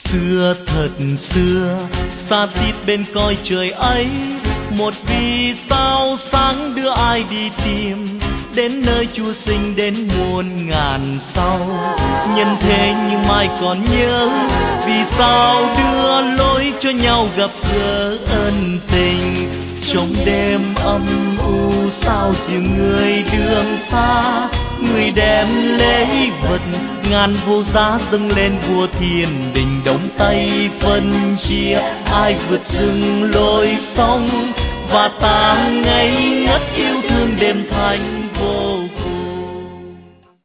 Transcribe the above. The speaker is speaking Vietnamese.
Xưa thật xưa, xa xít bên cõi trời ấy, một vì sao sáng đưa ai đi tìm, đến nơi Chúa sinh đến muôn ngàn sau. Nhân thế nhưng mai còn nhớ, vì sao đưa lối cho nhau gặp gỡ ân tình. Trong đêm âm u sao dịu người đường xa, người đem lễ vật ngàn vô giá dâng lên vua thiên đình. Đóng tay phân chia ai vượt rừng lối sông, và ta ngây ngất yêu thương đêm thanh vô cùng.